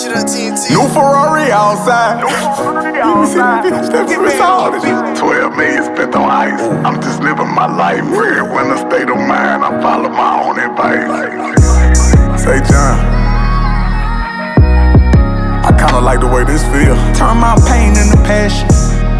shit up, TNT. New Ferrari outside. Let me see my bitch, that bitch all this. 12 million spent on ice. I'm just living my life. Red when a state of mind. I follow my own advice. Say, John, I kinda like the way this feel. Turn my pain into passion.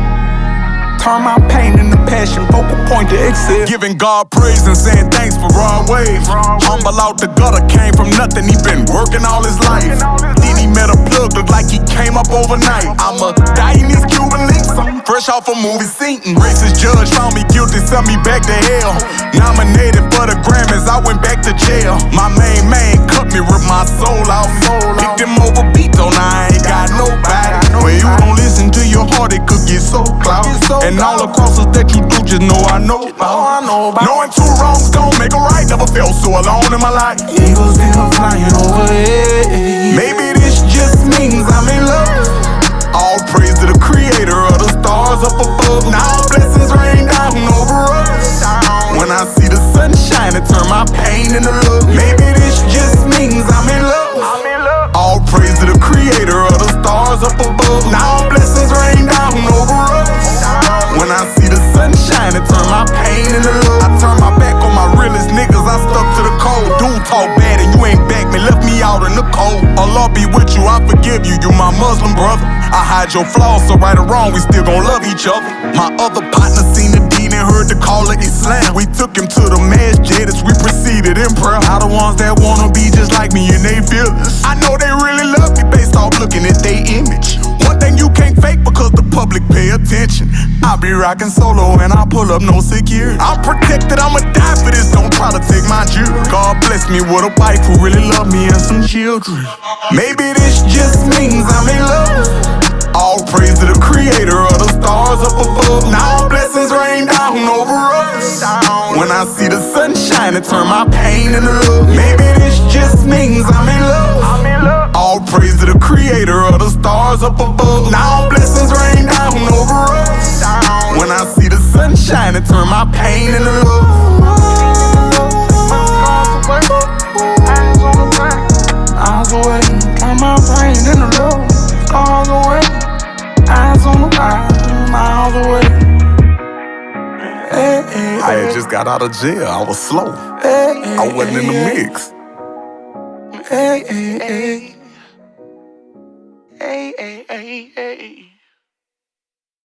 Turn my pain into passion. Focal point to excel. Giving God praise and saying thanks for raw waves. Humble out the gutter, came from nothing. He been working all his life. Then he met a plug, looked like he came up overnight. I'ma die in these Cuban links. I'm fresh off a movie scene. Racist judge found me guilty, sent me back to hell. Nominated for the Grammys, I went back to jail. My main man cut me, ripped my soul out. Picked him over beats, oh now I ain't got nobody. When you don't listen to your heart, it could get so cloudy. And all the crosses that you do, just know I know about. Knowing two wrongs don't make a right. Never felt so alone in my life. Eagles still flying overhead. Maybe this just means I'm in love. All praise to the creator of the stars up above. Now blessings rain down over us. When I see the sunshine, it turn my pain into love. Maybe this just means I'm in love. All praise to the creator of the stars up above. Now blessings rain down over us. When I see the sunshine, it turn my pain into love. I turn my back on my realest niggas, I stuck to the code. Dude talk bad and you ain't back me, left me out in the cold. Allah be with you, I forgive you, you my Muslim brother. I hide your flaws, so right or wrong, we still gon' love each other. My other partner seen the deed and heard the call of Islam. We took him to the masjid as we proceeded in prayer. How the ones that wanna be just like me and they feel us. I know they really love me based off looking at their image. One thing you can't fake because the public pay attention. I be rockin' solo and I pull up no security. I'm protected, I'ma die for this, don't try to take my jewelry. God bless me with a wife who really love me and some children. Maybe this just means I'm in love. All praise to the creator of the stars up above. Now blessings rain down over us. When I see the sunshine, it turn my pain into love. Maybe this just means I'm in love. All praise to the creator of the stars up above. Now blessings rain down over us. When I see the sunshine, it turn my pain into love. Miles away, turn my pain into love. Miles away, eyes on the prize, miles away. Hey, hey, I had just got out of jail, I was slow. hey, hey, I wasn't in the mix. Hey, hey, hey. Hey, hey, hey, hey.